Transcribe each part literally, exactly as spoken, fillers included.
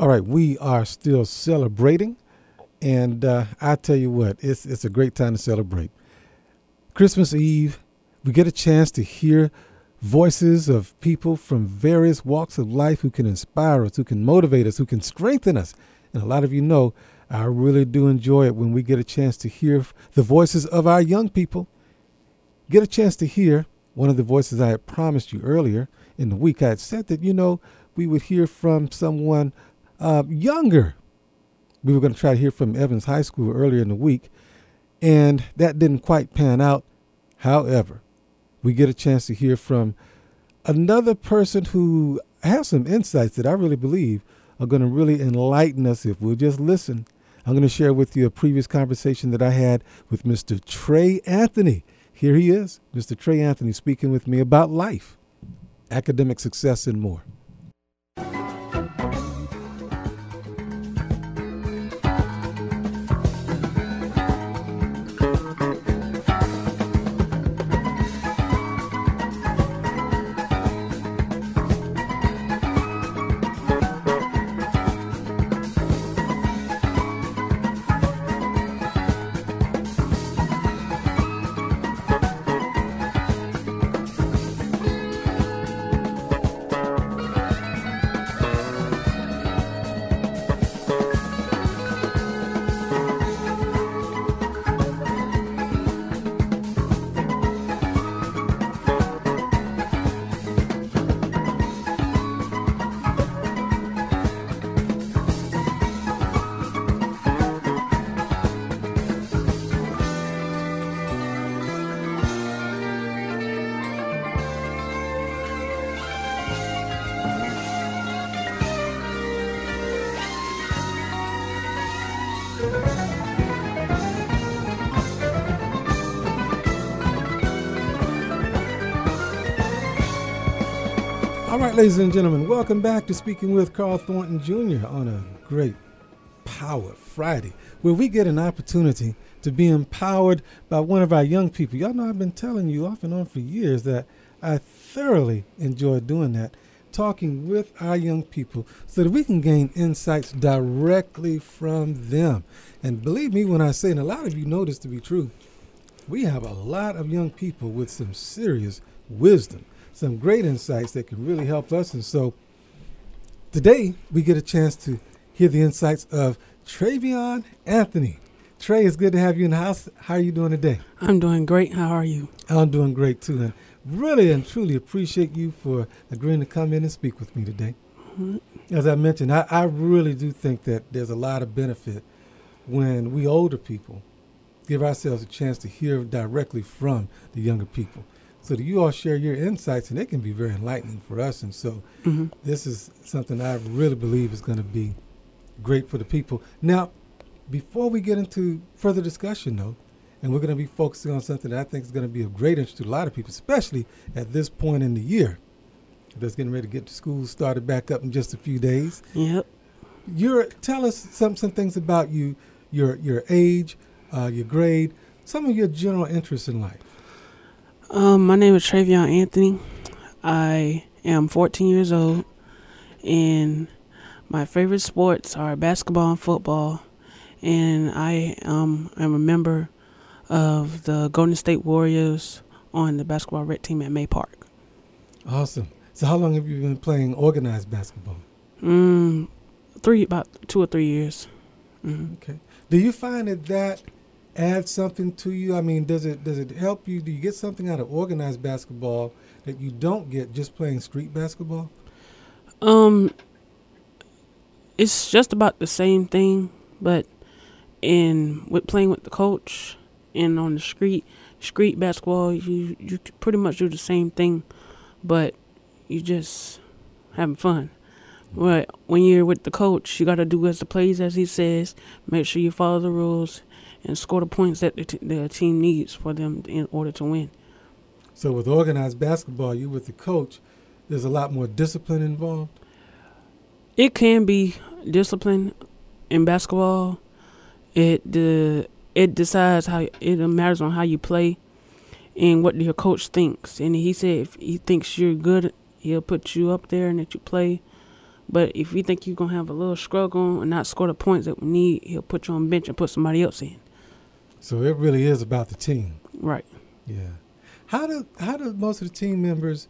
All right, we are still celebrating, and uh, I tell you what, it's it's a great time to celebrate. Christmas Eve, we get a chance to hear voices of people from various walks of life who can inspire us, who can motivate us, who can strengthen us. And a lot of you know, I really do enjoy it when we get a chance to hear the voices of our young people. Get a chance to hear one of the voices I had promised you earlier in the week. I had said that, you know, we would hear from someone uh, younger. We were going to try to hear from Evans High School earlier in the week, and that didn't quite pan out. However, we get a chance to hear from another person who has some insights that I really believe are going to really enlighten us if we'll just listen. I'm going to share with you a previous conversation that I had with Mister Trey Anthony. Here he is, Mister Trey Anthony, speaking with me about life, academic success, and more. All right, ladies and gentlemen, welcome back to Speaking with Carl Thornton Junior on a great Power Friday, where we get an opportunity to be empowered by one of our young people. Y'all know I've been telling you off and on for years that I thoroughly enjoy doing that, talking with our young people so that we can gain insights directly from them. And believe me when I say, and a lot of you know this to be true, we have a lot of young people with some serious wisdom, some great insights that can really help us. And so today we get a chance to hear the insights of Travion Anthony. Trey, it's good to have you in the house. How are you doing today? I'm doing great. How are you? I'm doing great too. And really and truly appreciate you for agreeing to come in and speak with me today. Mm-hmm. As I mentioned, I, I really do think that there's a lot of benefit when we older people give ourselves a chance to hear directly from the younger people, so that you all share your insights, and it can be very enlightening for us. And so mm-hmm. this is something I really believe is going to be great for the people. Now, before we get into further discussion, though, and we're going to be focusing on something that I think is going to be of great interest to a lot of people, especially at this point in the year. That's getting ready to get the school started back up in just a few days. Yep. You're, tell us some, some things about you, your, your age, uh, your grade, some of your general interests in life. Um, my name is Travion Anthony. I am fourteen years old, and my favorite sports are basketball and football, and I um, am a member of the Golden State Warriors on the basketball red team at May Park. Awesome. So how long have you been playing organized basketball? Mm, three, about two or three years. Mm-hmm. Okay. Do you find that that add something to you? I mean, does it does it help you? Do you get something out of organized basketball that you don't get just playing street basketball? Um, it's just about the same thing, but in with playing with the coach and on the street street basketball, you you pretty much do the same thing, but you just having fun. But when you're with the coach, you got to do as the plays as he says. Make sure you follow the rules and score the points that the, t- the team needs for them in order to win. So with organized basketball, you with the coach, there's a lot more discipline involved? It can be discipline in basketball. It the it decides how it matters on how you play and what your coach thinks. And he said if he thinks you're good, he'll put you up there and that you play. But if you think you're going to have a little struggle and not score the points that we need, he'll put you on the bench and put somebody else in. So it really is about the team. Right. Yeah. How do how do most of the team members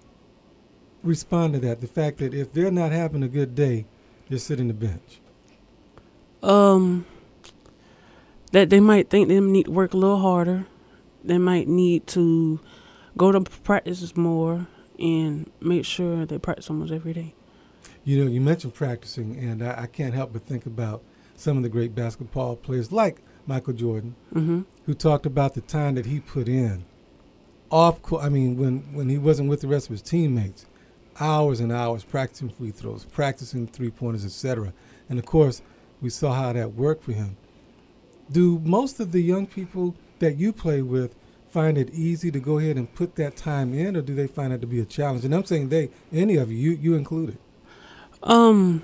respond to that? The fact that if they're not having a good day, they're sitting the bench. Um, that they might think they need to work a little harder. They might need to go to practices more and make sure they practice almost every day. You know, you mentioned practicing, and I, I can't help but think about some of the great basketball players like Michael Jordan, mm-hmm. who talked about the time that he put in off court. I mean, when, when he wasn't with the rest of his teammates, hours and hours practicing free throws, practicing three-pointers, et cetera. And, of course, we saw how that worked for him. Do most of the young people that you play with find it easy to go ahead and put that time in, or do they find it to be a challenge? And I'm saying they, any of you, you, you included. Um,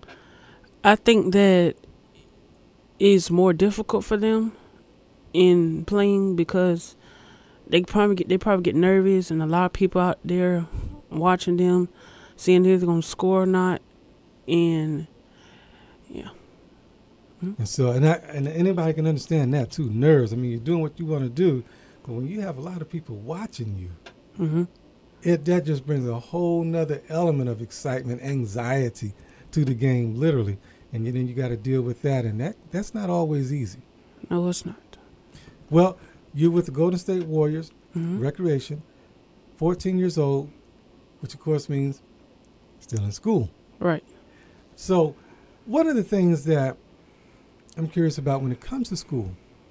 I think that it's more difficult for them in playing because they probably get they probably get nervous, and a lot of people out there watching them, seeing if they're gonna score or not, and yeah. Mm-hmm. And so, and I, and anybody can understand that too. Nerves. I mean, you're doing what you want to do, but when you have a lot of people watching you, mm-hmm. it that just brings a whole nother element of excitement, anxiety to the game, literally. And then you got to deal with that, and that that's not always easy. No, it's not. Well, you're with the Golden State Warriors, mm-hmm. recreation, fourteen years old, which of course means still in school. Right. So one of the things that I'm curious about when it comes to school,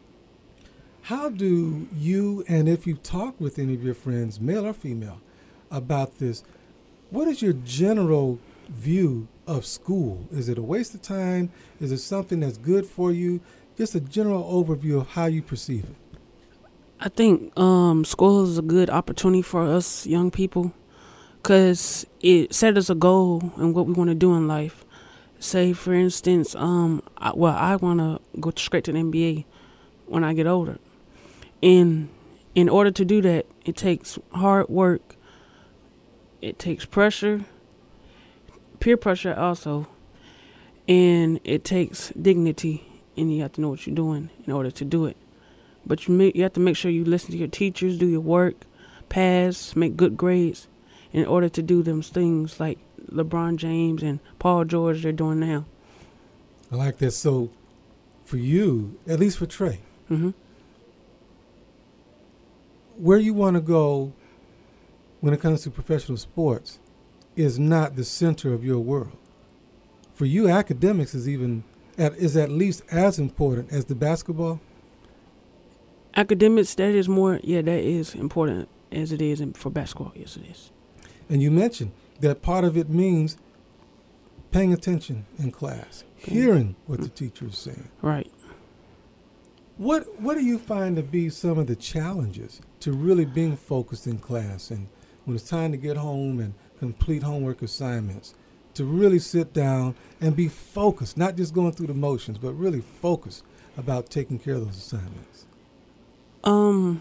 how do you, and if you talk with any of your friends, male or female, about this, what is your general view of school? Is it a waste of time? Is it something that's good for you? Just a general overview of how you perceive it. I think um, school is a good opportunity for us young people because it set us a goal and what we want to do in life. Say, for instance, um, I, well, I want to go straight to the N B A when I get older. And in order to do that, it takes hard work. It takes pressure, peer pressure also, and it takes dignity, and you have to know what you're doing in order to do it. But you, you have to make sure you listen to your teachers, do your work, pass, make good grades in order to do them things like LeBron James and Paul George they're doing now. I like that. So for you, at least for Trey, mm-hmm. where you want to go when it comes to professional sports is not the center of your world. For you, academics is even at, is at least as important as the basketball. Academics, that is more, yeah, that is important as it is for basketball. Yes, it is. And you mentioned that part of it means paying attention in class, okay. hearing what the teacher is saying. Right. What What do you find to be some of the challenges to really being focused in class, and when it's time to get home and complete homework assignments, to really sit down and be focused, not just going through the motions, but really focused about taking care of those assignments? Um,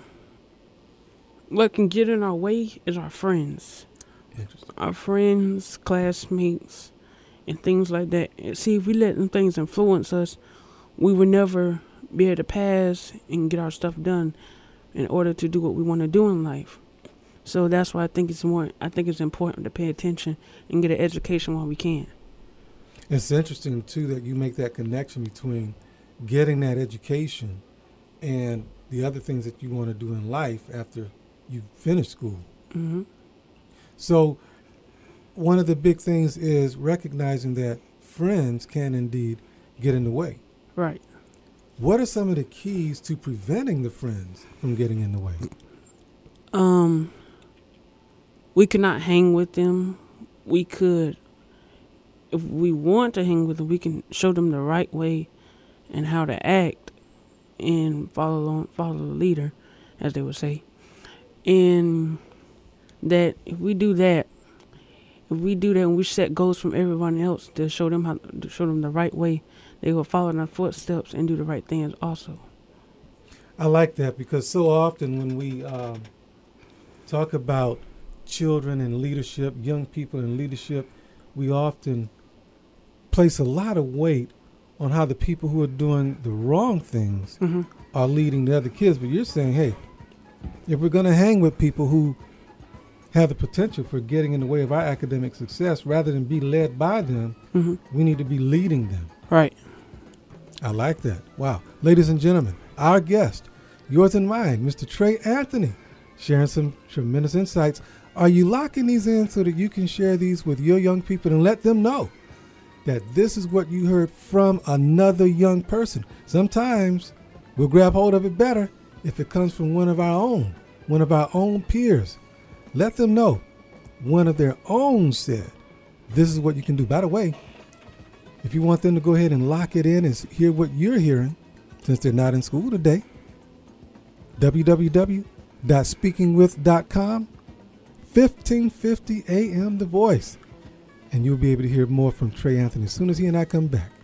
what can get in our way is our friends. Our friends, classmates, and things like that. And see, if we let them things influence us, we would never be able to pass and get our stuff done in order to do what we want to do in life. So that's why I think it's more. I think it's important to pay attention and get an education while we can. It's interesting too that you make that connection between getting that education and the other things that you want to do in life after you finish school. Mm-hmm. So one of the big things is recognizing that friends can indeed get in the way. Right. What are some of the keys to preventing the friends from getting in the way? Um, we cannot hang with them. We could, if we want to hang with them, we can show them the right way and how to act and follow along, follow the leader, as they would say. And that if we do that, if we do that and we set goals from everyone else to show them how to show them the right way, they will follow in our footsteps and do the right things also. I like that because so often when we um, talk about children and leadership, young people in leadership, we often place a lot of weight on how the people who are doing the wrong things Mm-hmm. are leading the other kids. But you're saying, hey, if we're going to hang with people who have the potential for getting in the way of our academic success, rather than be led by them, Mm-hmm. we need to be leading them. Right. I like that. Wow. Ladies and gentlemen, our guest, yours and mine, Mister Trey Anthony, sharing some tremendous insights. Are you locking these in so that you can share these with your young people and let them know that this is what you heard from another young person? Sometimes we'll grab hold of it better if it comes from one of our own, one of our own peers. Let them know one of their own said, this is what you can do. By the way, if you want them to go ahead and lock it in and hear what you're hearing, since they're not in school today, w w w dot speaking with dot com, fifteen fifty A M The Voice. And you'll be able to hear more from Trey Anthony as soon as he and I come back.